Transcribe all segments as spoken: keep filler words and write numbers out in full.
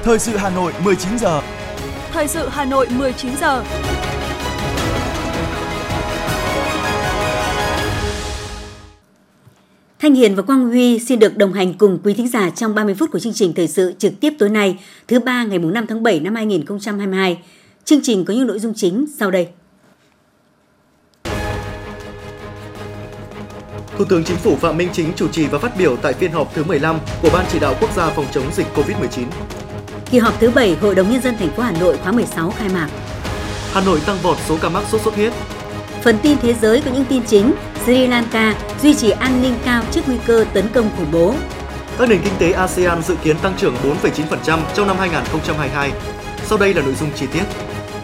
Thời sự Hà Nội mười chín giờ. Thời sự Hà Nội mười chín giờ. Thanh Hiền và Quang Huy xin được đồng hành cùng quý thính giả trong ba mươi phút của chương trình thời sự trực tiếp tối nay, thứ ba ngày năm tháng bảy năm hai nghìn không trăm hai mươi hai. Chương trình có những nội dung chính sau đây. Thủ tướng Chính phủ Phạm Minh Chính chủ trì và phát biểu tại phiên họp thứ mười lăm của Ban Chỉ đạo Quốc gia phòng chống dịch covid mười chín. Kỳ họp thứ bảy Hội đồng Nhân dân thành phố Hà Nội khóa mười sáu khai mạc. Hà Nội tăng vọt số ca mắc sốt xuất huyết. Phần tin thế giới có những tin chính. Sri Lanka duy trì an ninh cao trước nguy cơ tấn công khủng bố. Các nền kinh tế a sê an dự kiến tăng trưởng bốn phẩy chín phần trăm trong năm hai nghìn không trăm hai mươi hai. Sau đây là nội dung chi tiết.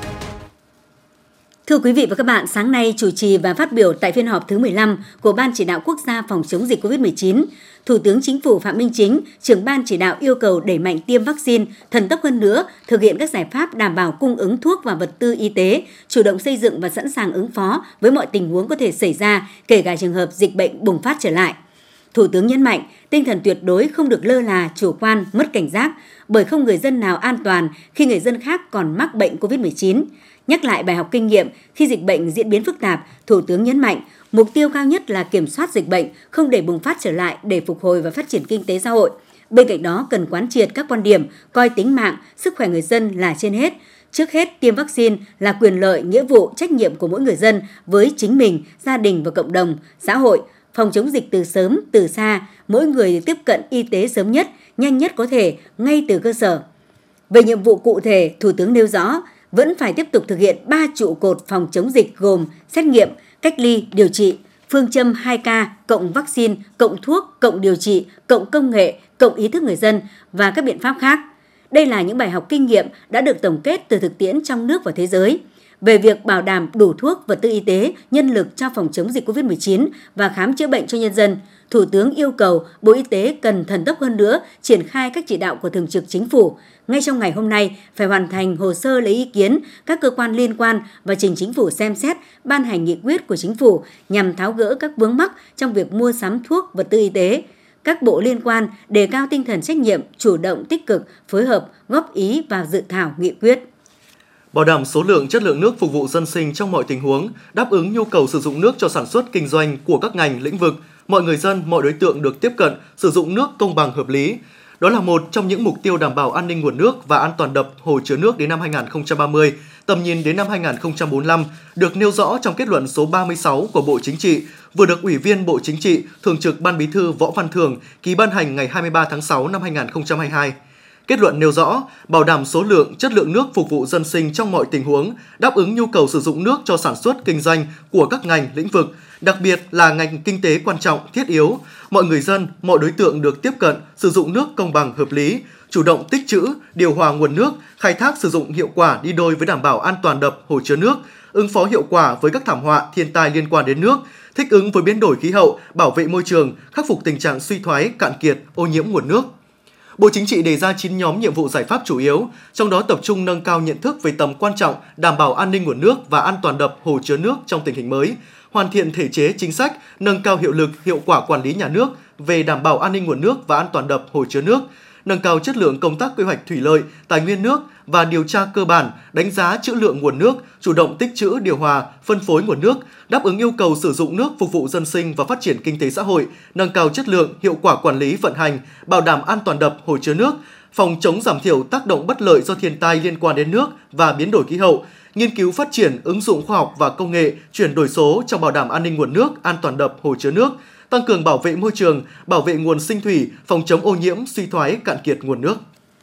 Thưa quý vị và các bạn, sáng nay chủ trì và phát biểu tại phiên họp thứ mười lăm của Ban Chỉ đạo Quốc gia phòng chống dịch covid mười chín, Thủ tướng Chính phủ Phạm Minh Chính, trưởng Ban Chỉ đạo yêu cầu đẩy mạnh tiêm vaccine, thần tốc hơn nữa, thực hiện các giải pháp đảm bảo cung ứng thuốc và vật tư y tế, chủ động xây dựng và sẵn sàng ứng phó với mọi tình huống có thể xảy ra, kể cả trường hợp dịch bệnh bùng phát trở lại. Thủ tướng nhấn mạnh, tinh thần tuyệt đối không được lơ là, chủ quan, mất cảnh giác, bởi không người dân nào an toàn khi người dân khác còn mắc bệnh covid mười chín. Nhắc lại bài học kinh nghiệm khi dịch bệnh diễn biến phức tạp, Thủ tướng nhấn mạnh mục tiêu cao nhất là kiểm soát dịch bệnh, không để bùng phát trở lại để phục hồi và phát triển kinh tế xã hội. Bên cạnh đó cần quán triệt các quan điểm coi tính mạng, sức khỏe người dân là trên hết. Trước hết, tiêm vaccine là quyền lợi, nghĩa vụ, trách nhiệm của mỗi người dân với chính mình, gia đình và cộng đồng, xã hội. Phòng chống dịch từ sớm, từ xa, mỗi người tiếp cận y tế sớm nhất, nhanh nhất có thể, ngay từ cơ sở. Về nhiệm vụ cụ thể, Thủ tướng nêu rõ, vẫn phải tiếp tục thực hiện ba trụ cột phòng chống dịch gồm xét nghiệm, cách ly, điều trị, phương châm hai ca, cộng vaccine, cộng thuốc, cộng điều trị, cộng công nghệ, cộng ý thức người dân và các biện pháp khác. Đây là những bài học kinh nghiệm đã được tổng kết từ thực tiễn trong nước và thế giới. Về việc bảo đảm đủ thuốc, vật tư y tế, nhân lực cho phòng chống dịch covid mười chín và khám chữa bệnh cho nhân dân, Thủ tướng yêu cầu Bộ Y tế cần thần tốc hơn nữa triển khai các chỉ đạo của Thường trực Chính phủ. Ngay trong ngày hôm nay, phải hoàn thành hồ sơ lấy ý kiến các cơ quan liên quan và trình Chính phủ xem xét, ban hành nghị quyết của Chính phủ nhằm tháo gỡ các vướng mắc trong việc mua sắm thuốc, vật tư y tế. Các bộ liên quan đề cao tinh thần trách nhiệm, chủ động, tích cực, phối hợp, góp ý vào dự thảo nghị quyết. Bảo đảm số lượng, chất lượng nước phục vụ dân sinh trong mọi tình huống, đáp ứng nhu cầu sử dụng nước cho sản xuất kinh doanh của các ngành, lĩnh vực, mọi người dân, mọi đối tượng được tiếp cận, sử dụng nước công bằng hợp lý. Đó là một trong những mục tiêu đảm bảo an ninh nguồn nước và an toàn đập, hồ chứa nước đến năm hai nghìn không trăm ba mươi, tầm nhìn đến năm hai nghìn không trăm bốn mươi lăm, được nêu rõ trong kết luận số ba mươi sáu của Bộ Chính trị, vừa được Ủy viên Bộ Chính trị, Thường trực Ban Bí thư Võ Văn Thưởng ký ban hành ngày hai mươi ba tháng sáu năm hai nghìn không trăm hai mươi hai. Kết luận nêu rõ, bảo đảm số lượng, chất lượng nước phục vụ dân sinh trong mọi tình huống, đáp ứng nhu cầu sử dụng nước cho sản xuất, kinh doanh của các ngành, lĩnh vực, đặc biệt là ngành kinh tế quan trọng, thiết yếu. Mọi người dân, mọi đối tượng được tiếp cận, sử dụng nước công bằng, hợp lý, chủ động tích trữ, điều hòa nguồn nước, khai thác sử dụng hiệu quả đi đôi với đảm bảo an toàn đập, hồ chứa nước, ứng phó hiệu quả với các thảm họa, thiên tai liên quan đến nước, thích ứng với biến đổi khí hậu, bảo vệ môi trường, khắc phục tình trạng suy thoái, cạn kiệt, ô nhiễm nguồn nước. Bộ Chính trị đề ra chín nhóm nhiệm vụ giải pháp chủ yếu, trong đó tập trung nâng cao nhận thức về tầm quan trọng đảm bảo an ninh nguồn nước và an toàn đập, hồ chứa nước trong tình hình mới, hoàn thiện thể chế chính sách, nâng cao hiệu lực, hiệu quả quản lý nhà nước về đảm bảo an ninh nguồn nước và an toàn đập, hồ chứa nước, nâng cao chất lượng công tác quy hoạch thủy lợi, tài nguyên nước và điều tra cơ bản, đánh giá trữ lượng nguồn nước, chủ động tích trữ, điều hòa, phân phối nguồn nước, đáp ứng yêu cầu sử dụng nước phục vụ dân sinh và phát triển kinh tế xã hội, nâng cao chất lượng, hiệu quả quản lý vận hành, bảo đảm an toàn đập, hồ chứa nước, phòng chống giảm thiểu tác động bất lợi do thiên tai liên quan đến nước và biến đổi khí hậu, nghiên cứu phát triển, ứng dụng khoa học và công nghệ, chuyển đổi số trong bảo đảm an ninh nguồn nước, an toàn đập, hồ chứa nước, tăng cường bảo vệ môi trường, bảo vệ nguồn sinh thủy, phòng chống ô nhiễm, suy thoái, cạn kiệt nguồn nước.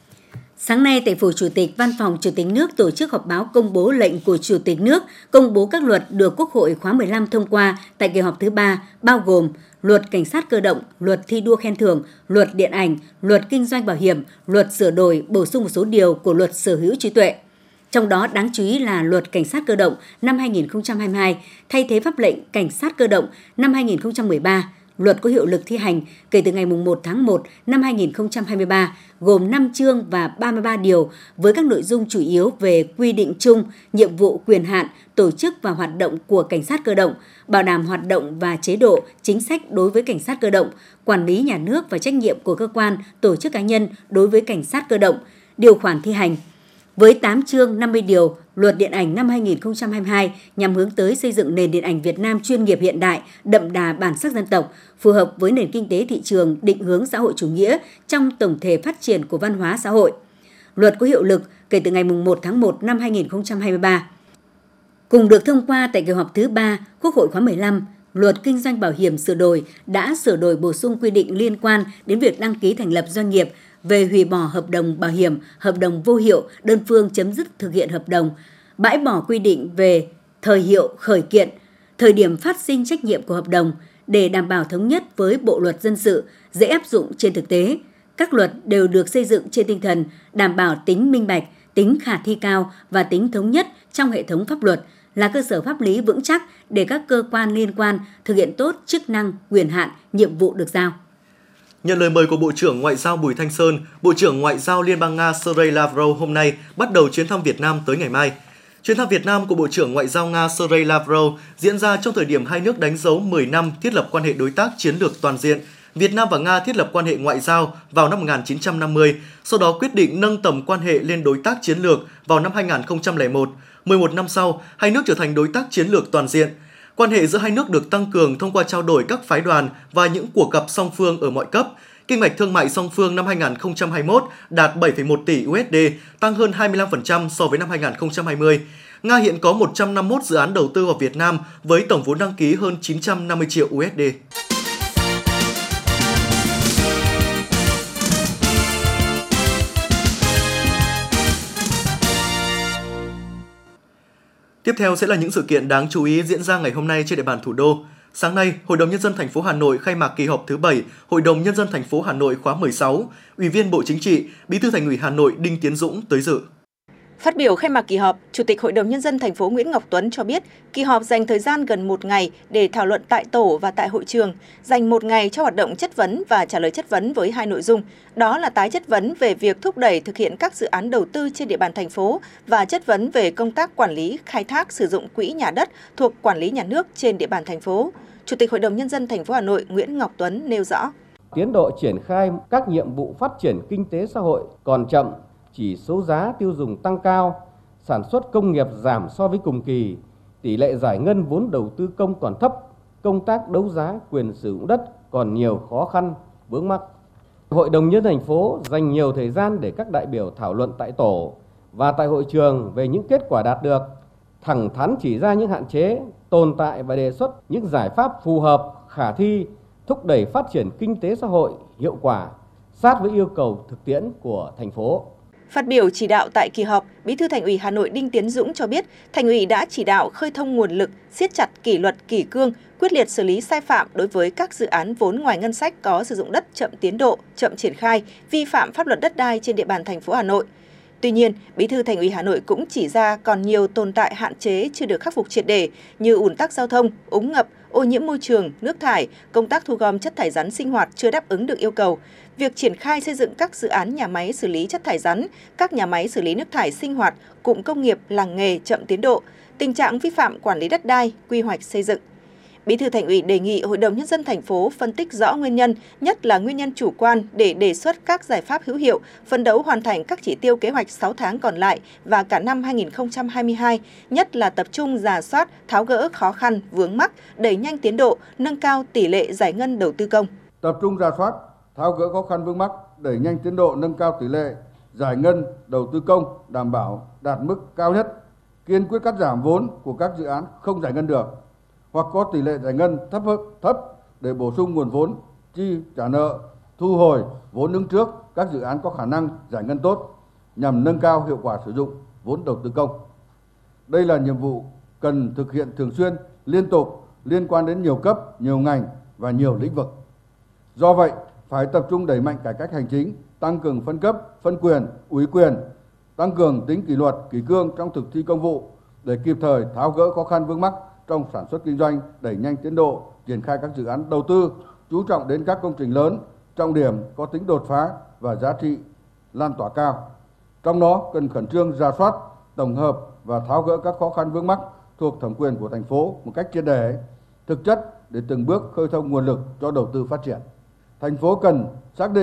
Sáng nay, tại Phủ Chủ tịch, Văn phòng Chủ tịch nước tổ chức họp báo công bố lệnh của Chủ tịch nước, công bố các luật được Quốc hội khóa mười lăm thông qua tại kỳ họp thứ ba, bao gồm Luật Cảnh sát cơ động, Luật thi đua khen thưởng, Luật điện ảnh, Luật kinh doanh bảo hiểm, Luật sửa đổi, bổ sung một số điều của Luật sở hữu trí tuệ. Trong đó đáng chú ý là Luật Cảnh sát cơ động năm hai nghìn không trăm hai mươi hai, thay thế pháp lệnh Cảnh sát cơ động năm hai nghìn không trăm mười ba. Luật có hiệu lực thi hành kể từ ngày một tháng một năm hai nghìn không trăm hai mươi ba, gồm năm chương và ba mươi ba điều với các nội dung chủ yếu về quy định chung, nhiệm vụ, quyền hạn, tổ chức và hoạt động của cảnh sát cơ động, bảo đảm hoạt động và chế độ, chính sách đối với cảnh sát cơ động, quản lý nhà nước và trách nhiệm của cơ quan, tổ chức cá nhân đối với cảnh sát cơ động, điều khoản thi hành. Với tám chương năm mươi điều, Luật Điện ảnh năm hai nghìn không trăm hai mươi hai nhằm hướng tới xây dựng nền điện ảnh Việt Nam chuyên nghiệp hiện đại, đậm đà bản sắc dân tộc, phù hợp với nền kinh tế thị trường, định hướng xã hội chủ nghĩa trong tổng thể phát triển của văn hóa xã hội. Luật có hiệu lực kể từ ngày mùng một tháng một năm hai nghìn không trăm hai mươi ba. Cùng được thông qua tại kỳ họp thứ ba Quốc hội khóa mười lăm, Luật Kinh doanh Bảo hiểm sửa đổi đã sửa đổi bổ sung quy định liên quan đến việc đăng ký thành lập doanh nghiệp về hủy bỏ hợp đồng bảo hiểm, hợp đồng vô hiệu, đơn phương chấm dứt thực hiện hợp đồng, bãi bỏ quy định về thời hiệu khởi kiện, thời điểm phát sinh trách nhiệm của hợp đồng để đảm bảo thống nhất với Bộ Luật Dân sự, dễ áp dụng trên thực tế. Các luật đều được xây dựng trên tinh thần đảm bảo tính minh bạch, tính khả thi cao và tính thống nhất trong hệ thống pháp luật, là cơ sở pháp lý vững chắc để các cơ quan liên quan thực hiện tốt chức năng, quyền hạn, nhiệm vụ được giao. Nhận lời mời của Bộ trưởng Ngoại giao Bùi Thanh Sơn, Bộ trưởng Ngoại giao Liên bang Nga Sergei Lavrov hôm nay bắt đầu chuyến thăm Việt Nam tới ngày mai. Chuyến thăm Việt Nam của Bộ trưởng Ngoại giao Nga Sergei Lavrov diễn ra trong thời điểm hai nước đánh dấu mười năm thiết lập quan hệ đối tác chiến lược toàn diện. Việt Nam và Nga thiết lập quan hệ ngoại giao vào năm một nghìn chín trăm năm mươi, sau đó quyết định nâng tầm quan hệ lên đối tác chiến lược vào năm hai nghìn không trăm lẻ một. mười một năm sau, hai nước trở thành đối tác chiến lược toàn diện. Quan hệ giữa hai nước được tăng cường thông qua trao đổi các phái đoàn và những cuộc gặp song phương ở mọi cấp. Kinh mạch thương mại song phương năm hai nghìn không trăm hai mươi mốt đạt bảy phẩy một tỷ đô la, tăng hơn hai mươi lăm phần trăm so với năm hai nghìn không trăm hai mươi. Nga hiện có một trăm năm mươi mốt dự án đầu tư vào Việt Nam với tổng vốn đăng ký hơn chín trăm năm mươi triệu đô la. Tiếp theo sẽ là những sự kiện đáng chú ý diễn ra ngày hôm nay trên địa bàn thủ đô. Sáng nay, Hội đồng Nhân dân thành phố Hà Nội khai mạc kỳ họp thứ bảy Hội đồng Nhân dân thành phố Hà Nội khóa mười sáu. Ủy viên Bộ Chính trị, Bí thư Thành ủy Hà Nội Đinh Tiến Dũng tới dự. Phát biểu khai mạc kỳ họp, Chủ tịch Hội đồng Nhân dân thành phố Nguyễn Ngọc Tuấn cho biết, kỳ họp dành thời gian gần một ngày để thảo luận tại tổ và tại hội trường, dành một ngày cho hoạt động chất vấn và trả lời chất vấn với hai nội dung. Đó là tái chất vấn về việc thúc đẩy thực hiện các dự án đầu tư trên địa bàn thành phố và chất vấn về công tác quản lý, khai thác, sử dụng quỹ nhà đất thuộc quản lý nhà nước trên địa bàn thành phố. Chủ tịch Hội đồng Nhân dân thành phố Hà Nội Nguyễn Ngọc Tuấn nêu rõ. Tiến độ triển khai các nhiệm vụ phát triển kinh tế xã hội còn chậm, chỉ số giá tiêu dùng tăng cao, sản xuất công nghiệp giảm so với cùng kỳ, tỷ lệ giải ngân vốn đầu tư công còn thấp, công tác đấu giá quyền sử dụng đất còn nhiều khó khăn, vướng mắc. Hội đồng Nhân dân thành phố dành nhiều thời gian để các đại biểu thảo luận tại tổ và tại hội trường về những kết quả đạt được, thẳng thắn chỉ ra những hạn chế, tồn tại và đề xuất những giải pháp phù hợp, khả thi, thúc đẩy phát triển kinh tế xã hội hiệu quả, sát với yêu cầu thực tiễn của thành phố. Phát biểu chỉ đạo tại kỳ họp, Bí thư Thành ủy Hà Nội Đinh Tiến Dũng cho biết, Thành ủy đã chỉ đạo khơi thông nguồn lực, siết chặt kỷ luật kỷ cương, quyết liệt xử lý sai phạm đối với các dự án vốn ngoài ngân sách có sử dụng đất chậm tiến độ, chậm triển khai, vi phạm pháp luật đất đai trên địa bàn thành phố Hà Nội. Tuy nhiên, Bí thư Thành ủy Hà Nội cũng chỉ ra còn nhiều tồn tại hạn chế chưa được khắc phục triệt để như ùn tắc giao thông, úng ngập, ô nhiễm môi trường, nước thải, công tác thu gom chất thải rắn sinh hoạt chưa đáp ứng được yêu cầu. Việc triển khai xây dựng các dự án nhà máy xử lý chất thải rắn, các nhà máy xử lý nước thải sinh hoạt, cụm công nghiệp, làng nghề chậm tiến độ, tình trạng vi phạm quản lý đất đai, quy hoạch xây dựng. Bí thư Thành ủy đề nghị Hội đồng Nhân dân thành phố phân tích rõ nguyên nhân, nhất là nguyên nhân chủ quan để đề xuất các giải pháp hữu hiệu, phấn đấu hoàn thành các chỉ tiêu kế hoạch sáu tháng còn lại và cả năm hai nghìn không trăm hai mươi hai, nhất là tập trung rà soát, tháo gỡ khó khăn, vướng mắc, đẩy nhanh tiến độ, nâng cao tỷ lệ giải ngân đầu tư công. Tập trung rà soát, tháo gỡ khó khăn vướng mắc, đẩy nhanh tiến độ, nâng cao tỷ lệ giải ngân đầu tư công, đảm bảo đạt mức cao nhất, kiên quyết cắt giảm vốn của các dự án không giải ngân được hoặc có tỷ lệ giải ngân thấp thấp để bổ sung nguồn vốn chi trả nợ, thu hồi vốn ứng trước các dự án có khả năng giải ngân tốt nhằm nâng cao hiệu quả sử dụng vốn đầu tư công. Đây là nhiệm vụ cần thực hiện thường xuyên, liên tục, liên quan đến nhiều cấp, nhiều ngành và nhiều lĩnh vực. Do vậy, phải tập trung đẩy mạnh cải cách hành chính, tăng cường phân cấp, phân quyền, ủy quyền, tăng cường tính kỷ luật, kỷ cương trong thực thi công vụ để kịp thời tháo gỡ khó khăn vướng mắc trong sản xuất kinh doanh, đẩy nhanh tiến độ, triển khai các dự án đầu tư, chú trọng đến các công trình lớn, trọng điểm có tính đột phá và giá trị lan tỏa cao. Trong đó cần khẩn trương rà soát, tổng hợp và tháo gỡ các khó khăn vướng mắc thuộc thẩm quyền của thành phố một cách triệt để, thực chất để từng bước khơi thông nguồn lực cho đầu tư phát triển. Thành phố cần xác định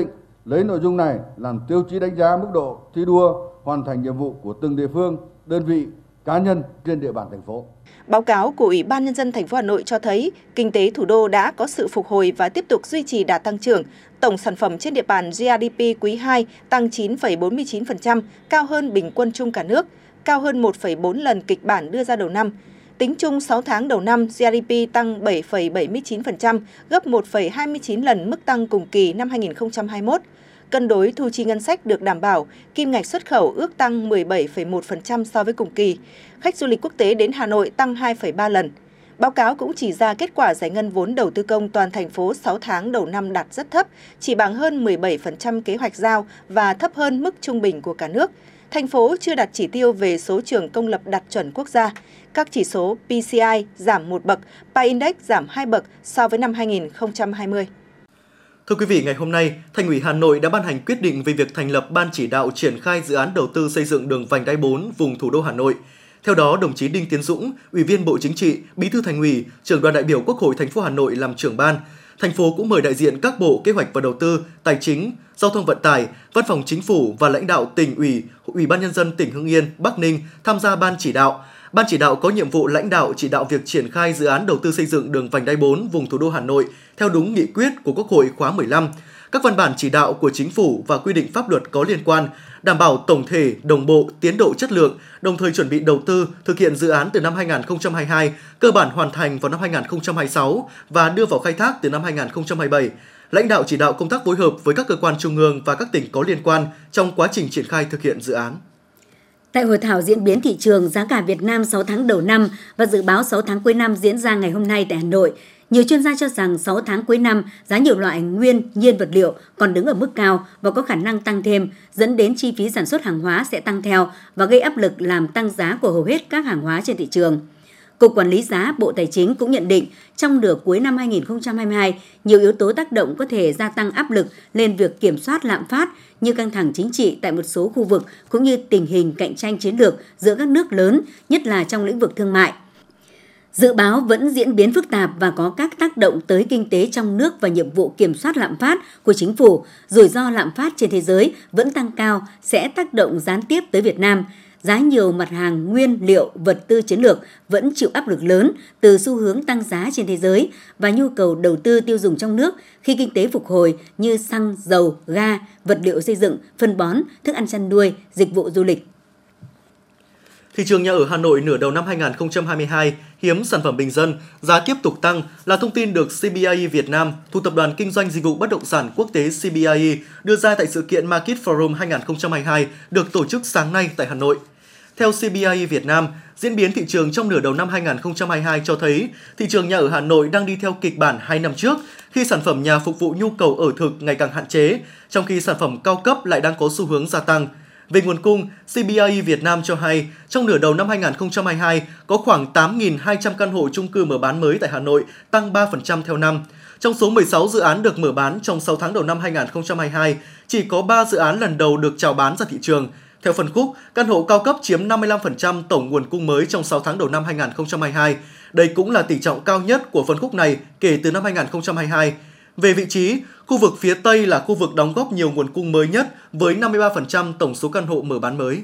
lấy nội dung này làm tiêu chí đánh giá mức độ thi đua hoàn thành nhiệm vụ của từng địa phương, đơn vị, cá nhân trên địa bàn thành phố. Báo cáo của Ủy ban Nhân dân thành phố Hà Nội cho thấy, kinh tế thủ đô đã có sự phục hồi và tiếp tục duy trì đà tăng trưởng. Tổng sản phẩm trên địa bàn giê đê pê quý hai tăng chín phẩy bốn mươi chín phần trăm, cao hơn bình quân chung cả nước, cao hơn một phẩy bốn lần kịch bản đưa ra đầu năm. Tính chung sáu tháng đầu năm, giê đê pê tăng bảy phẩy bảy mươi chín phần trăm, gấp một phẩy hai mươi chín lần mức tăng cùng kỳ năm hai nghìn không trăm hai mươi mốt. Cân đối thu chi ngân sách được đảm bảo, kim ngạch xuất khẩu ước tăng mười bảy phẩy một phần trăm so với cùng kỳ. Khách du lịch quốc tế đến Hà Nội tăng hai phẩy ba lần. Báo cáo cũng chỉ ra kết quả giải ngân vốn đầu tư công toàn thành phố sáu tháng đầu năm đạt rất thấp, chỉ bằng hơn mười bảy phần trăm kế hoạch giao và thấp hơn mức trung bình của cả nước. Thành phố chưa đạt chỉ tiêu về số trường công lập đạt chuẩn quốc gia. Các chỉ số pê xê i giảm một bậc, pê i Index giảm hai bậc so với năm hai nghìn không trăm hai mươi. Thưa quý vị, ngày hôm nay, Thành ủy Hà Nội đã ban hành quyết định về việc thành lập Ban chỉ đạo triển khai dự án đầu tư xây dựng đường vành đai bốn vùng thủ đô Hà Nội. Theo đó, đồng chí Đinh Tiến Dũng, Ủy viên Bộ Chính trị, Bí thư Thành ủy, Trưởng đoàn đại biểu Quốc hội thành phố Hà Nội làm trưởng ban. Thành phố cũng mời đại diện các bộ Kế hoạch và Đầu tư, Tài chính, Giao thông vận tải, Văn phòng Chính phủ và lãnh đạo tỉnh ủy, Ủy ban Nhân dân tỉnh Hưng Yên, Bắc Ninh tham gia ban chỉ đạo. Ban chỉ đạo có nhiệm vụ lãnh đạo chỉ đạo việc triển khai dự án đầu tư xây dựng đường vành đai bốn vùng thủ đô Hà Nội theo đúng nghị quyết của Quốc hội khóa mười lăm, các văn bản chỉ đạo của Chính phủ và quy định pháp luật có liên quan, đảm bảo tổng thể, đồng bộ, tiến độ chất lượng, đồng thời chuẩn bị đầu tư, thực hiện dự án từ năm hai nghìn không trăm hai mươi hai, cơ bản hoàn thành vào năm hai nghìn không trăm hai mươi sáu và đưa vào khai thác từ năm hai nghìn không trăm hai mươi bảy. Lãnh đạo chỉ đạo công tác phối hợp với các cơ quan trung ương và các tỉnh có liên quan trong quá trình triển khai thực hiện dự án. Tại hội thảo diễn biến thị trường giá cả Việt Nam sáu tháng đầu năm và dự báo sáu tháng cuối năm diễn ra ngày hôm nay tại Hà Nội, nhiều chuyên gia cho rằng sáu tháng cuối năm, giá nhiều loại nguyên, nhiên vật liệu còn đứng ở mức cao và có khả năng tăng thêm, dẫn đến chi phí sản xuất hàng hóa sẽ tăng theo và gây áp lực làm tăng giá của hầu hết các hàng hóa trên thị trường. Cục Quản lý giá Bộ Tài chính cũng nhận định trong nửa cuối năm hai nghìn không trăm hai mươi hai, nhiều yếu tố tác động có thể gia tăng áp lực lên việc kiểm soát lạm phát như căng thẳng chính trị tại một số khu vực cũng như tình hình cạnh tranh chiến lược giữa các nước lớn, nhất là trong lĩnh vực thương mại. Dự báo vẫn diễn biến phức tạp và có các tác động tới kinh tế trong nước và nhiệm vụ kiểm soát lạm phát của chính phủ. Rủi ro lạm phát trên thế giới vẫn tăng cao sẽ tác động gián tiếp tới Việt Nam. Giá nhiều mặt hàng nguyên liệu, vật tư chiến lược vẫn chịu áp lực lớn từ xu hướng tăng giá trên thế giới và nhu cầu đầu tư tiêu dùng trong nước khi kinh tế phục hồi như xăng, dầu, ga, vật liệu xây dựng, phân bón, thức ăn chăn nuôi, dịch vụ du lịch. Thị trường nhà ở Hà Nội nửa đầu năm hai nghìn không trăm hai mươi hai hiếm sản phẩm bình dân, giá tiếp tục tăng là thông tin được xê bê i e Việt Nam, thuộc Tập đoàn Kinh doanh Dịch vụ Bất động sản Quốc tế xê bê i e, đưa ra tại sự kiện Market Forum hai nghìn không trăm hai mươi hai được tổ chức sáng nay tại Hà Nội. Theo xê bê i e Việt Nam, diễn biến thị trường trong nửa đầu năm hai nghìn không trăm hai mươi hai cho thấy thị trường nhà ở Hà Nội đang đi theo kịch bản hai năm trước khi sản phẩm nhà phục vụ nhu cầu ở thực ngày càng hạn chế, trong khi sản phẩm cao cấp lại đang có xu hướng gia tăng. Về nguồn cung, xê bê i e Việt Nam cho hay trong nửa đầu năm hai nghìn không trăm hai mươi hai có khoảng tám nghìn hai trăm căn hộ chung cư mở bán mới tại Hà Nội, tăng ba phần trăm theo năm. Trong số mười sáu dự án được mở bán trong sáu tháng đầu năm hai nghìn không trăm hai mươi hai, chỉ có ba dự án lần đầu được chào bán ra thị trường. Theo phân khúc, căn hộ cao cấp chiếm năm mươi lăm phần trăm tổng nguồn cung mới trong sáu tháng đầu năm hai nghìn không trăm hai mươi hai. Đây cũng là tỷ trọng cao nhất của phân khúc này kể từ năm hai nghìn không trăm hai mươi hai. Về vị trí, khu vực phía Tây là khu vực đóng góp nhiều nguồn cung mới nhất với năm mươi ba phần trăm tổng số căn hộ mở bán mới.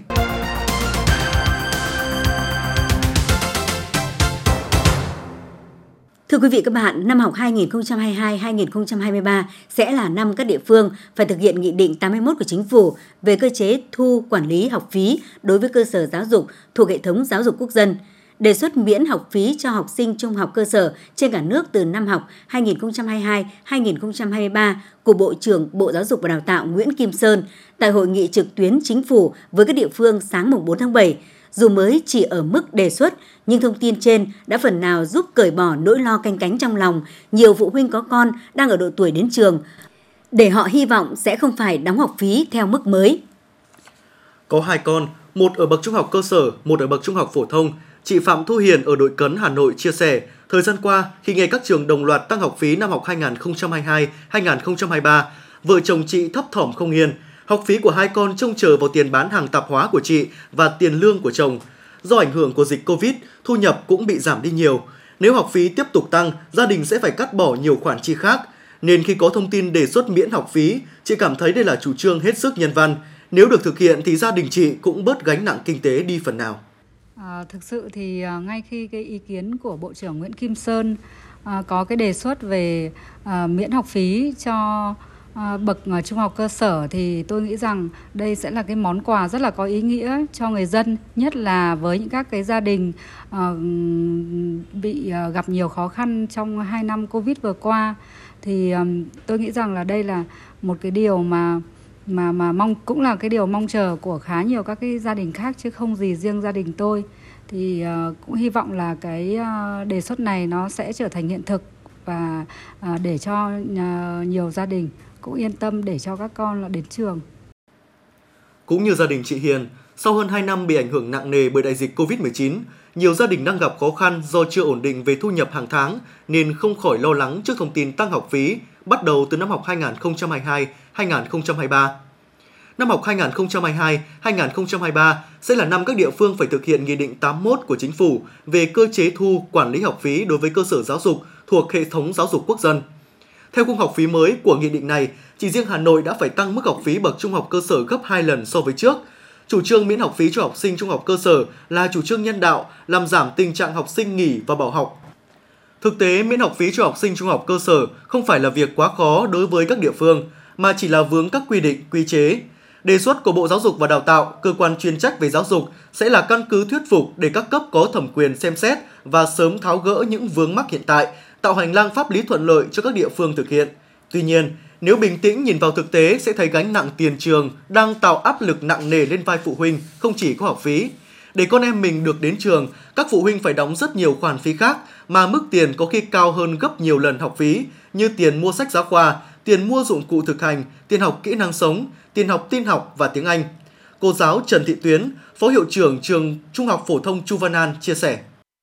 Thưa quý vị các bạn, năm học hai nghìn không trăm hai mươi hai hai nghìn không trăm hai mươi ba sẽ là năm các địa phương phải thực hiện Nghị định tám mươi mốt của Chính phủ về cơ chế thu quản lý học phí đối với cơ sở giáo dục thuộc hệ thống giáo dục quốc dân. Đề xuất miễn học phí cho học sinh trung học cơ sở trên cả nước từ năm học hai nghìn không trăm hai mươi hai hai nghìn không trăm hai mươi ba của Bộ trưởng Bộ Giáo dục và Đào tạo Nguyễn Kim Sơn tại hội nghị trực tuyến Chính phủ với các địa phương sáng mùng bốn tháng bảy. Dù mới chỉ ở mức đề xuất, nhưng thông tin trên đã phần nào giúp cởi bỏ nỗi lo canh cánh trong lòng nhiều phụ huynh có con đang ở độ tuổi đến trường, để họ hy vọng sẽ không phải đóng học phí theo mức mới. Có hai con, một ở bậc trung học cơ sở, một ở bậc trung học phổ thông. Chị Phạm Thu Hiền ở Đội Cấn, Hà Nội chia sẻ, thời gian qua, khi nghe các trường đồng loạt tăng học phí năm học hai nghìn không trăm hai mươi hai hai nghìn không trăm hai mươi ba, vợ chồng chị thấp thỏm không yên. Học phí của hai con trông chờ vào tiền bán hàng tạp hóa của chị và tiền lương của chồng. Do ảnh hưởng của dịch Covid, thu nhập cũng bị giảm đi nhiều. Nếu học phí tiếp tục tăng, gia đình sẽ phải cắt bỏ nhiều khoản chi khác. Nên khi có thông tin đề xuất miễn học phí, chị cảm thấy đây là chủ trương hết sức nhân văn. Nếu được thực hiện thì gia đình chị cũng bớt gánh nặng kinh tế đi phần nào. À, thực sự thì à, ngay khi cái ý kiến của Bộ trưởng Nguyễn Kim Sơn à, có cái đề xuất về à, miễn học phí cho à, bậc à, trung học cơ sở thì tôi nghĩ rằng đây sẽ là cái món quà rất là có ý nghĩa cho người dân, nhất là với những các cái gia đình à, bị à, gặp nhiều khó khăn trong hai năm Covid vừa qua. Thì à, tôi nghĩ rằng là đây là một cái điều mà mà mà mong cũng là cái điều mong chờ của khá nhiều các cái gia đình khác chứ không gì riêng gia đình tôi. Thì uh, cũng hy vọng là cái uh, đề xuất này nó sẽ trở thành hiện thực và uh, để cho uh, nhiều gia đình cũng yên tâm để cho các con là đến trường. Cũng như gia đình chị Hiền, sau hơn hai năm bị ảnh hưởng nặng nề bởi đại dịch Covid mười chín, nhiều gia đình đang gặp khó khăn do chưa ổn định về thu nhập hàng tháng nên không khỏi lo lắng trước thông tin tăng học phí bắt đầu từ năm học hai nghìn không trăm hai mươi hai hai nghìn không trăm hai mươi ba. Năm học hai nghìn không trăm hai mươi hai hai nghìn không trăm hai mươi ba sẽ là năm các địa phương phải thực hiện Nghị định tám mươi mốt của Chính phủ về cơ chế thu quản lý học phí đối với cơ sở giáo dục thuộc hệ thống giáo dục quốc dân. Theo khung học phí mới của nghị định này, chỉ riêng Hà Nội đã phải tăng mức học phí bậc trung học cơ sở gấp hai lần so với trước. Chủ trương miễn học phí cho học sinh trung học cơ sở là chủ trương nhân đạo, làm giảm tình trạng học sinh nghỉ và bỏ học. Thực tế, miễn học phí cho học sinh trung học cơ sở không phải là việc quá khó đối với các địa phương, mà chỉ là vướng các quy định, quy chế. Đề xuất của Bộ Giáo dục và Đào tạo, cơ quan chuyên trách về giáo dục, sẽ là căn cứ thuyết phục để các cấp có thẩm quyền xem xét và sớm tháo gỡ những vướng mắc hiện tại, tạo hành lang pháp lý thuận lợi cho các địa phương thực hiện. Tuy nhiên, nếu bình tĩnh nhìn vào thực tế sẽ thấy gánh nặng tiền trường đang tạo áp lực nặng nề lên vai phụ huynh, không chỉ có học phí. Để con em mình được đến trường, các phụ huynh phải đóng rất nhiều khoản phí khác mà mức tiền có khi cao hơn gấp nhiều lần học phí, như tiền mua sách giáo khoa, tiền mua dụng cụ thực hành, tiền học kỹ năng sống, tiền học tin học và tiếng Anh. Cô giáo Trần Thị Tuyến, Phó Hiệu trưởng Trường Trung học Phổ thông Chu Văn An chia sẻ.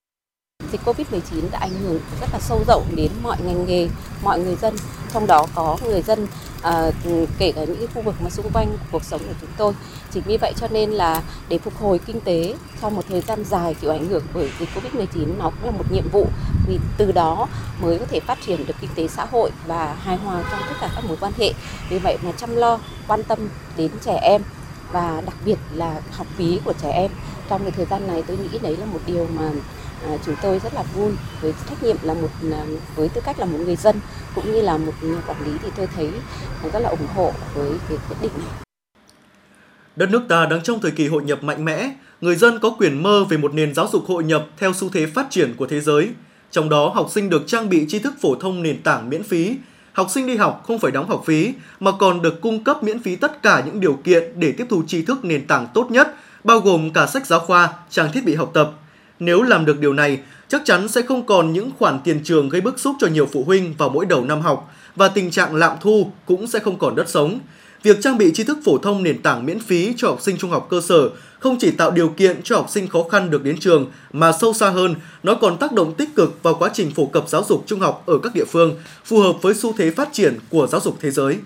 Dịch Covid mười chín đã ảnh hưởng rất là sâu rộng đến mọi ngành nghề, mọi người dân, trong đó có người dân à, kể cả những khu vực mà xung quanh cuộc sống của chúng tôi. Chính vì vậy cho nên là để phục hồi kinh tế sau một thời gian dài chịu ảnh hưởng bởi dịch Covid mười chín nó cũng là một nhiệm vụ, vì từ đó mới có thể phát triển được kinh tế xã hội và hài hòa trong tất cả các mối quan hệ. Vì vậy mà chăm lo, quan tâm đến trẻ em và đặc biệt là học phí của trẻ em trong cái thời gian này, tôi nghĩ đấy là một điều mà À, chúng tôi rất là vui với trách nhiệm là một với tư cách là một người dân cũng như là một nhà quản lý, thì tôi thấy rất là ủng hộ với cái quyết định này. Đất nước ta đang trong thời kỳ hội nhập mạnh mẽ, người dân có quyền mơ về một nền giáo dục hội nhập theo xu thế phát triển của thế giới. Trong đó, học sinh được trang bị tri thức phổ thông nền tảng miễn phí. Học sinh đi học không phải đóng học phí mà còn được cung cấp miễn phí tất cả những điều kiện để tiếp thu tri thức nền tảng tốt nhất, bao gồm cả sách giáo khoa, trang thiết bị học tập. Nếu làm được điều này, chắc chắn sẽ không còn những khoản tiền trường gây bức xúc cho nhiều phụ huynh vào mỗi đầu năm học và tình trạng lạm thu cũng sẽ không còn đất sống. Việc trang bị tri thức phổ thông nền tảng miễn phí cho học sinh trung học cơ sở không chỉ tạo điều kiện cho học sinh khó khăn được đến trường mà sâu xa hơn, nó còn tác động tích cực vào quá trình phổ cập giáo dục trung học ở các địa phương, phù hợp với xu thế phát triển của giáo dục thế giới.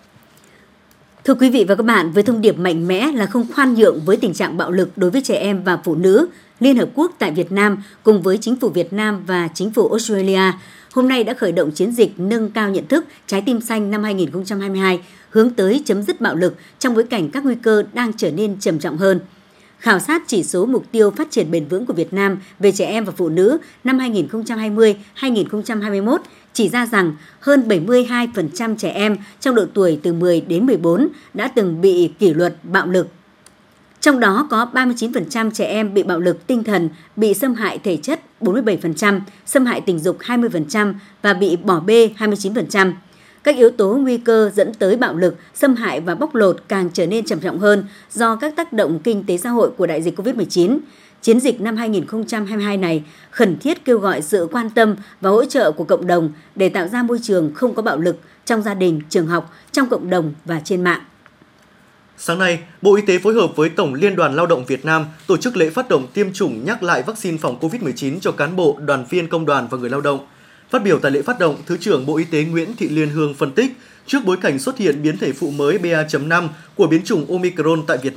Thưa quý vị và các bạn, với thông điệp mạnh mẽ là không khoan nhượng với tình trạng bạo lực đối với trẻ em và phụ nữ, Liên Hợp Quốc tại Việt Nam cùng với Chính phủ Việt Nam và Chính phủ Australia hôm nay đã khởi động chiến dịch nâng cao nhận thức Trái tim xanh năm hai nghìn không trăm hai mươi hai, hướng tới chấm dứt bạo lực trong bối cảnh các nguy cơ đang trở nên trầm trọng hơn. Khảo sát chỉ số mục tiêu phát triển bền vững của Việt Nam về trẻ em và phụ nữ năm hai nghìn không trăm hai mươi đến hai nghìn không trăm hai mươi mốt chỉ ra rằng hơn bảy mươi hai phần trăm trẻ em trong độ tuổi từ mười đến mười bốn đã từng bị kỷ luật bạo lực. Trong đó có ba mươi chín phần trăm trẻ em bị bạo lực tinh thần, bị xâm hại thể chất bốn mươi bảy phần trăm, xâm hại tình dục hai mươi phần trăm và bị bỏ bê hai mươi chín phần trăm. Các yếu tố nguy cơ dẫn tới bạo lực, xâm hại và bóc lột càng trở nên trầm trọng hơn do các tác động kinh tế xã hội của đại dịch Covid mười chín. Chiến dịch năm hai nghìn không trăm hai mươi hai này khẩn thiết kêu gọi sự quan tâm và hỗ trợ của cộng đồng để tạo ra môi trường không có bạo lực trong gia đình, trường học, trong cộng đồng và trên mạng. Sáng nay, Bộ Y tế phối hợp với Tổng Liên đoàn Lao động Việt Nam tổ chức lễ phát động tiêm chủng nhắc lại vaccine phòng Covid mười chín cho cán bộ, đoàn viên công đoàn và người lao động. Phát biểu tại lễ phát động, Thứ trưởng Bộ Y tế Nguyễn Thị Liên Hương phân tích, trước bối cảnh xuất hiện biến thể phụ mới B A chấm năm của biến chủng Omicron tại Việt Nam,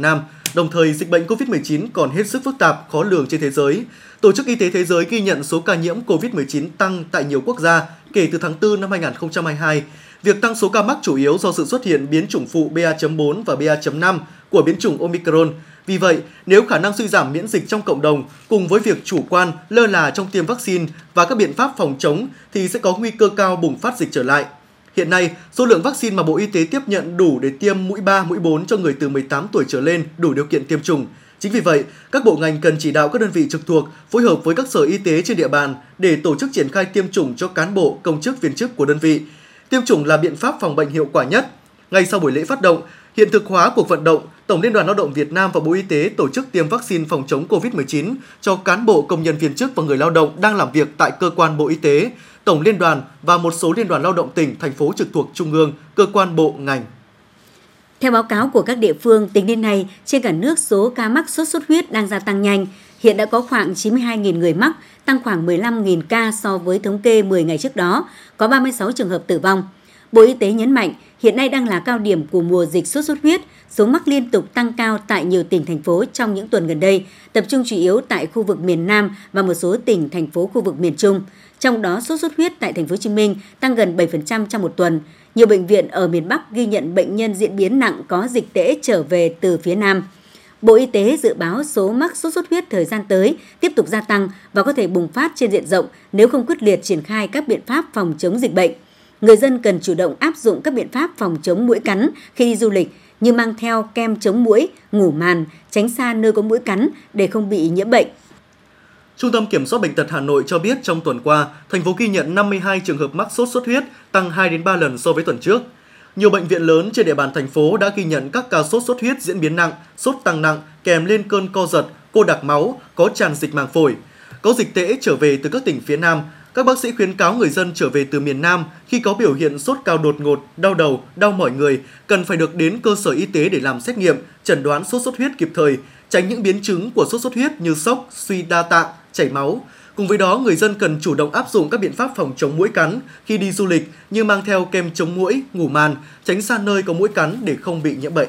Đồng thời, dịch bệnh covid mười chín còn hết sức phức tạp, khó lường trên thế giới. Tổ chức Y tế Thế giới ghi nhận số ca nhiễm covid mười chín tăng tại nhiều quốc gia kể từ tháng tư năm hai nghìn không trăm hai mươi hai. Việc tăng số ca mắc chủ yếu do sự xuất hiện biến chủng phụ B A chấm bốn và B A chấm năm của biến chủng Omicron. Vì vậy, nếu khả năng suy giảm miễn dịch trong cộng đồng cùng với việc chủ quan, lơ là trong tiêm vaccine và các biện pháp phòng chống thì sẽ có nguy cơ cao bùng phát dịch trở lại. Hiện nay, số lượng vaccine mà Bộ Y tế tiếp nhận đủ để tiêm mũi ba, mũi bốn cho người từ mười tám tuổi trở lên đủ điều kiện tiêm chủng. Chính vì vậy, các bộ ngành cần chỉ đạo các đơn vị trực thuộc phối hợp với các sở y tế trên địa bàn để tổ chức triển khai tiêm chủng cho cán bộ, công chức, viên chức của đơn vị. Tiêm chủng là biện pháp phòng bệnh hiệu quả nhất. Ngay sau buổi lễ phát động, hiện thực hóa cuộc vận động, Tổng Liên đoàn Lao động Việt Nam và Bộ Y tế tổ chức tiêm vaccine phòng chống covid mười chín cho cán bộ, công nhân viên chức và người lao động đang làm việc tại cơ quan Bộ Y tế, Tổng Liên đoàn và một số liên đoàn lao động tỉnh, thành phố trực thuộc Trung ương, cơ quan bộ, ngành. Theo báo cáo của các địa phương, tính đến nay, trên cả nước số ca mắc sốt xuất huyết đang gia tăng nhanh. Hiện đã có khoảng chín mươi hai nghìn người mắc, tăng khoảng mười lăm nghìn ca so với thống kê mười ngày trước đó, có ba mươi sáu trường hợp tử vong. Bộ Y tế nhấn mạnh, hiện nay đang là cao điểm của mùa dịch sốt xuất huyết, số mắc liên tục tăng cao tại nhiều tỉnh, thành phố trong những tuần gần đây, tập trung chủ yếu tại khu vực miền Nam và một số tỉnh, thành phố khu vực miền Trung. Trong đó, sốt xuất huyết tại thành phố Hồ Chí Minh tăng gần bảy phần trăm trong một tuần. Nhiều bệnh viện ở miền Bắc ghi nhận bệnh nhân diễn biến nặng có dịch tễ trở về từ phía Nam. Bộ Y tế dự báo số mắc sốt xuất huyết thời gian tới tiếp tục gia tăng và có thể bùng phát trên diện rộng nếu không quyết liệt triển khai các biện pháp phòng chống dịch bệnh. Người dân cần chủ động áp dụng các biện pháp phòng chống muỗi cắn khi đi du lịch như mang theo kem chống muỗi, ngủ màn, tránh xa nơi có muỗi cắn để không bị nhiễm bệnh. Trung tâm Kiểm soát Bệnh tật Hà Nội cho biết trong tuần qua, thành phố ghi nhận năm mươi hai trường hợp mắc sốt xuất huyết, tăng hai đến ba lần so với tuần trước. Nhiều bệnh viện lớn trên địa bàn thành phố đã ghi nhận các ca sốt xuất huyết diễn biến nặng, sốt tăng nặng kèm lên cơn co giật, cô đặc máu, có tràn dịch màng phổi. Có dịch tễ trở về từ các tỉnh phía Nam. Các bác sĩ khuyến cáo người dân trở về từ miền Nam khi có biểu hiện sốt cao đột ngột, đau đầu, đau mỏi người cần phải được đến cơ sở y tế để làm xét nghiệm, chẩn đoán sốt xuất huyết kịp thời, tránh những biến chứng của sốt xuất huyết như sốc, suy đa tạng, chảy máu. Cùng với đó, người dân cần chủ động áp dụng các biện pháp phòng chống muỗi cắn khi đi du lịch như mang theo kem chống muỗi, ngủ màn, tránh xa nơi có muỗi cắn để không bị nhiễm bệnh.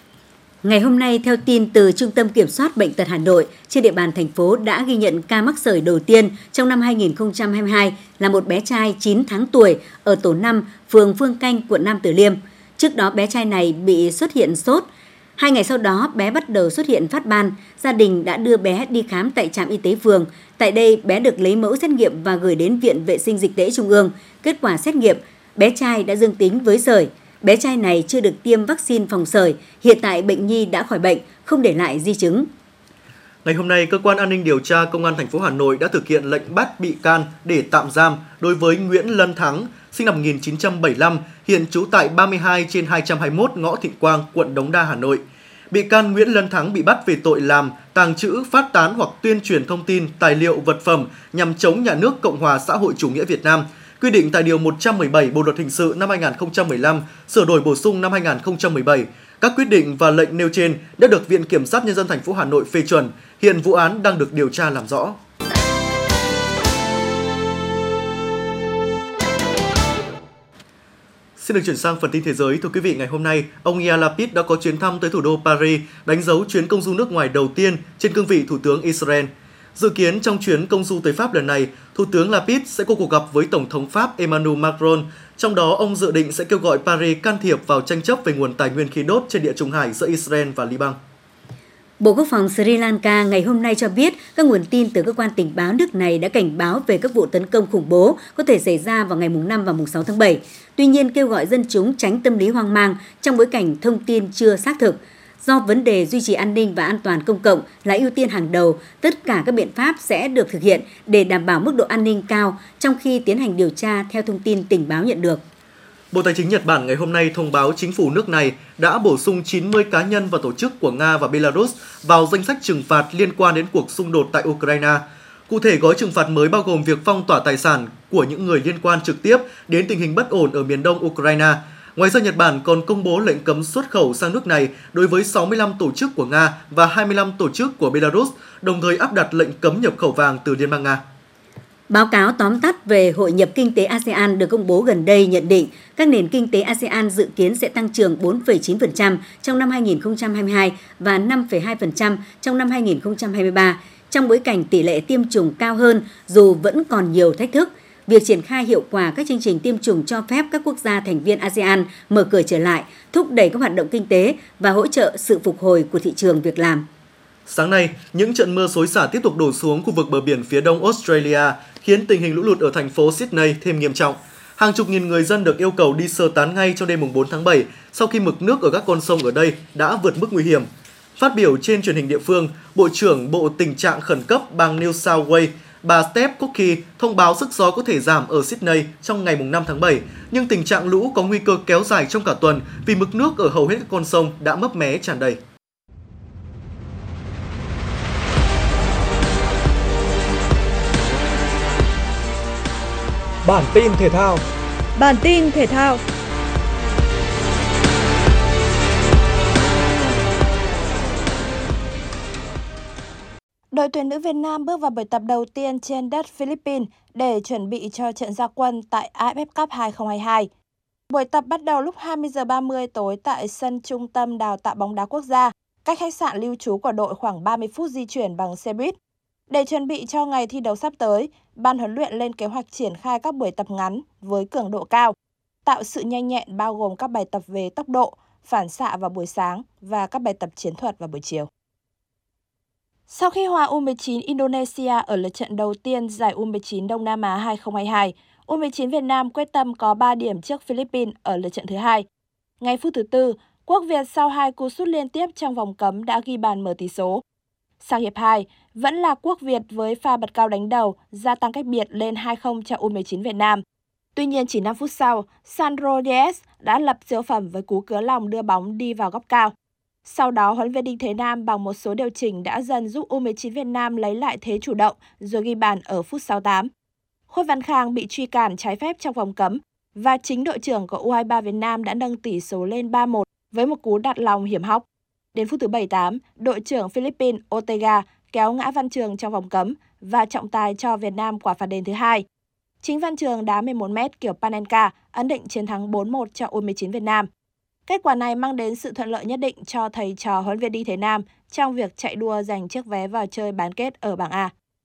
Ngày hôm nay, theo tin từ Trung tâm Kiểm soát Bệnh tật Hà Nội, trên địa bàn thành phố đã ghi nhận ca mắc sởi đầu tiên trong năm hai nghìn không trăm hai mươi hai là một bé trai chín tháng tuổi ở tổ năm, phường Phương Canh, quận Nam Từ Liêm. Trước đó, bé trai này bị xuất hiện sốt. Hai ngày sau đó, bé bắt đầu xuất hiện phát ban. Gia đình đã đưa bé đi khám tại trạm y tế phường. Tại đây, bé được lấy mẫu xét nghiệm và gửi đến Viện Vệ sinh Dịch tễ Trung ương. Kết quả xét nghiệm, bé trai đã dương tính với sởi. Bé trai này chưa được tiêm vaccine phòng sởi. Hiện tại bệnh nhi đã khỏi bệnh, không để lại di chứng. Ngày hôm nay, Cơ quan An ninh Điều tra Công an thành phố Hà Nội đã thực hiện lệnh bắt bị can để tạm giam đối với Nguyễn Lân Thắng, sinh năm một nghìn chín trăm bảy mươi lăm, hiện trú tại ba mươi hai trên hai trăm hai mươi mốt ngõ Thịnh Quang, quận Đống Đa, Hà Nội. Bị can Nguyễn Lân Thắng bị bắt về tội làm, tàng trữ, phát tán hoặc tuyên truyền thông tin, tài liệu, vật phẩm nhằm chống nhà nước Cộng hòa xã hội chủ nghĩa Việt Nam, quy định tại Điều một trăm mười bảy Bộ Luật Hình sự năm hai nghìn không trăm mười lăm, sửa đổi bổ sung năm hai nghìn không trăm mười bảy. Các quyết định và lệnh nêu trên đã được Viện Kiểm sát Nhân dân thành phố Hà Nội phê chuẩn. Hiện vụ án đang được điều tra làm rõ. Xin được chuyển sang phần tin thế giới. Thưa quý vị, ngày hôm nay, ông Yair Lapid đã có chuyến thăm tới thủ đô Paris, đánh dấu chuyến công du nước ngoài đầu tiên trên cương vị Thủ tướng Israel. Dự kiến trong chuyến công du tới Pháp lần này, Thủ tướng Lapid sẽ có cuộc gặp với Tổng thống Pháp Emmanuel Macron. Trong đó, ông dự định sẽ kêu gọi Paris can thiệp vào tranh chấp về nguồn tài nguyên khí đốt trên Địa Trung Hải giữa Israel và Liban. Bộ Quốc phòng Sri Lanka ngày hôm nay cho biết các nguồn tin từ cơ quan tình báo nước này đã cảnh báo về các vụ tấn công khủng bố có thể xảy ra vào ngày năm và sáu tháng bảy. Tuy nhiên, kêu gọi dân chúng tránh tâm lý hoang mang trong bối cảnh thông tin chưa xác thực. Do vấn đề duy trì an ninh và an toàn công cộng là ưu tiên hàng đầu, tất cả các biện pháp sẽ được thực hiện để đảm bảo mức độ an ninh cao trong khi tiến hành điều tra theo thông tin tình báo nhận được. Bộ Tài chính Nhật Bản ngày hôm nay thông báo chính phủ nước này đã bổ sung chín mươi cá nhân và tổ chức của Nga và Belarus vào danh sách trừng phạt liên quan đến cuộc xung đột tại Ukraine. Cụ thể, gói trừng phạt mới bao gồm việc phong tỏa tài sản của những người liên quan trực tiếp đến tình hình bất ổn ở miền đông Ukraine. Ngoài ra, Nhật Bản còn công bố lệnh cấm xuất khẩu sang nước này đối với sáu mươi lăm tổ chức của Nga và hai mươi lăm tổ chức của Belarus, đồng thời áp đặt lệnh cấm nhập khẩu vàng từ Liên bang Nga. Báo cáo tóm tắt về hội nhập kinh tế a sê an được công bố gần đây nhận định các nền kinh tế a sê an dự kiến sẽ tăng trưởng bốn phẩy chín phần trăm trong năm hai nghìn không trăm hai mươi hai và năm phẩy hai phần trăm trong năm hai nghìn không trăm hai mươi ba, trong bối cảnh tỷ lệ tiêm chủng cao hơn dù vẫn còn nhiều thách thức. Việc triển khai hiệu quả các chương trình tiêm chủng cho phép các quốc gia thành viên a sê an mở cửa trở lại, thúc đẩy các hoạt động kinh tế và hỗ trợ sự phục hồi của thị trường việc làm. Sáng nay, những trận mưa xối xả tiếp tục đổ xuống khu vực bờ biển phía đông Australia, khiến tình hình lũ lụt ở thành phố Sydney thêm nghiêm trọng. Hàng chục nghìn người dân được yêu cầu đi sơ tán ngay trong đêm bốn tháng bảy sau khi mực nước ở các con sông ở đây đã vượt mức nguy hiểm. Phát biểu trên truyền hình địa phương, Bộ trưởng Bộ Tình trạng Khẩn cấp bang New South Wales, bà Steph Cookie thông báo sức gió có thể giảm ở Sydney trong ngày năm tháng bảy, nhưng tình trạng lũ có nguy cơ kéo dài trong cả tuần vì mực nước ở hầu hết các con sông đã mấp mé tràn đầy. Bản tin thể thao. Bản tin thể thao. Đội tuyển nữ Việt Nam bước vào buổi tập đầu tiên trên đất Philippines để chuẩn bị cho trận ra quân tại a ép ép Cup hai không hai hai. Buổi tập bắt đầu lúc hai mươi giờ ba mươi tối tại sân Trung tâm Đào tạo bóng đá quốc gia, cách khách sạn lưu trú của đội khoảng ba mươi phút di chuyển bằng xe buýt. Để chuẩn bị cho ngày thi đấu sắp tới, ban huấn luyện lên kế hoạch triển khai các buổi tập ngắn với cường độ cao, tạo sự nhanh nhẹn bao gồm các bài tập về tốc độ, phản xạ vào buổi sáng và các bài tập chiến thuật vào buổi chiều. Sau khi hòa u mười chín Indonesia ở lượt trận đầu tiên giải u mười chín Đông Nam Á hai không hai hai, u mười chín Việt Nam quyết tâm có ba điểm trước Philippines ở lượt trận thứ hai. Ngay phút thứ tư, Quốc Việt sau hai cú sút liên tiếp trong vòng cấm đã ghi bàn mở tỷ số. Sang hiệp hai, vẫn là Quốc Việt với pha bật cao đánh đầu, gia tăng cách biệt lên hai không cho u mười chín Việt Nam. Tuy nhiên chỉ năm phút sau, Sandro Diaz đã lập siêu phẩm với cú cứa lòng đưa bóng đi vào góc cao. Sau đó, huấn luyện viên Đinh Thế Nam bằng một số điều chỉnh đã dần giúp u mười chín Việt Nam lấy lại thế chủ động rồi ghi bàn ở phút sáu mươi tám. Khuất Văn Khang bị truy cản trái phép trong vòng cấm và chính đội trưởng của u hai mươi ba Việt Nam đã nâng tỷ số lên ba một với một cú đặt lòng hiểm hóc. Đến phút thứ bảy mươi tám, đội trưởng Philippines Ortega kéo ngã Văn Trường trong vòng cấm và trọng tài cho Việt Nam quả phạt đền thứ hai. Chính Văn Trường đá mười một mét kiểu Panenka ấn định chiến thắng bốn một cho u mười chín Việt Nam. Kết quả này mang đến sự thuận lợi nhất định cho thầy trò huấn luyện viên Đinh Thế Nam trong việc chạy đua giành chiếc vé vào chơi bán kết ở bảng A.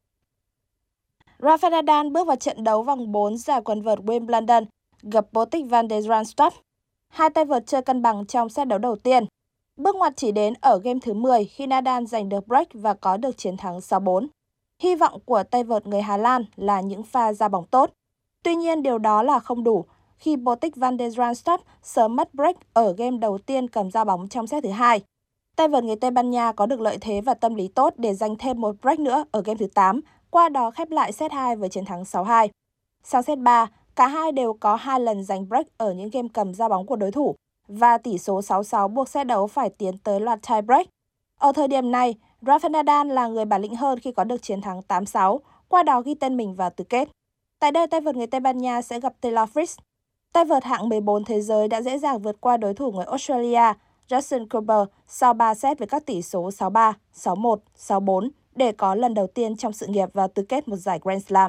Rafael Nadal bước vào trận đấu vòng bốn giải quần vợt Wimbledon gặp Botic van der Zandschulp. Hai tay vợt chơi cân bằng trong set đấu đầu tiên. Bước ngoặt chỉ đến ở game thứ mười khi Nadal giành được break và có được chiến thắng sáu bốn. Hy vọng của tay vợt người Hà Lan là những pha ra bóng tốt. Tuy nhiên điều đó là không đủ khi Botic van der Zandschulp sớm mất break ở game đầu tiên cầm ra bóng trong set thứ hai. Tay vợt người Tây Ban Nha có được lợi thế và tâm lý tốt để giành thêm một break nữa ở game thứ tám, qua đó khép lại set hai với chiến thắng sáu hai. Sang set ba, cả hai đều có hai lần giành break ở những game cầm ra bóng của đối thủ và tỷ số sáu sáu buộc set đấu phải tiến tới loạt tie break. Ở thời điểm này, Rafael Nadal là người bản lĩnh hơn khi có được chiến thắng tám sáu, qua đó ghi tên mình vào tứ kết. Tại đây, tay vợt người Tây Ban Nha sẽ gặp Taylor Fritz. Tay vợt hạng mười bốn thế giới đã dễ dàng vượt qua đối thủ người Australia Justin Cooper sau ba set với các tỷ số sáu ba, sáu một, sáu bốn để có lần đầu tiên trong sự nghiệp vào tứ kết một giải Grand Slam.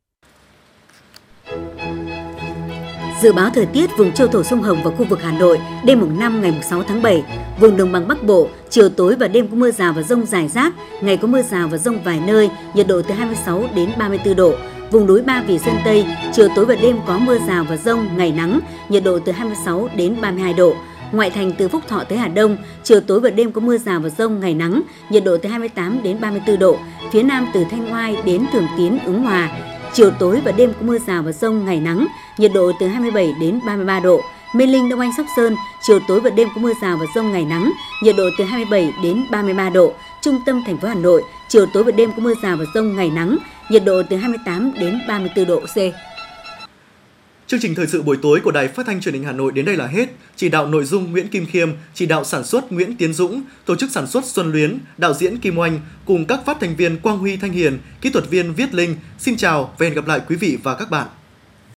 Dự báo thời tiết vùng châu thổ sông Hồng và khu vực Hà Nội đêm mùng năm ngày mùng sáu tháng bảy, vùng đồng bằng Bắc Bộ chiều tối và đêm có mưa rào và dông rải rác, ngày có mưa rào và dông vài nơi, nhiệt độ từ hai mươi sáu đến ba mươi tư độ. Vùng núi Ba Vì Sơn Tây chiều tối và đêm có mưa rào và dông, ngày nắng, nhiệt độ từ hai mươi sáu đến ba mươi hai độ. Ngoại thành từ Phúc Thọ tới Hà Đông, chiều tối và đêm có mưa rào và dông, ngày nắng, nhiệt độ từ hai mươi tám đến ba mươi tư độ. Phía Nam từ Thanh Oai đến Thường Tín, Ứng Hòa, chiều tối và đêm có mưa rào và dông, ngày nắng, nhiệt độ từ hai mươi bảy đến ba mươi ba độ. Mê Linh, Đông Anh, Sóc Sơn, chiều tối và đêm có mưa rào và dông, ngày nắng, nhiệt độ từ hai mươi bảy đến ba mươi ba độ. Trung tâm thành phố Hà Nội, chiều tối và đêm có mưa rào và dông, ngày nắng, nhiệt độ từ hai mươi tám đến ba mươi tư độ C. Chương trình thời sự buổi tối của Đài Phát thanh Truyền hình Hà Nội đến đây là hết. Chỉ đạo nội dung Nguyễn Kim Khiêm, chỉ đạo sản xuất Nguyễn Tiến Dũng, tổ chức sản xuất Xuân Luyến, đạo diễn Kim Oanh cùng các phát thanh viên Quang Huy, Thanh Hiền, kỹ thuật viên Viết Linh. Xin chào và hẹn gặp lại quý vị và các bạn.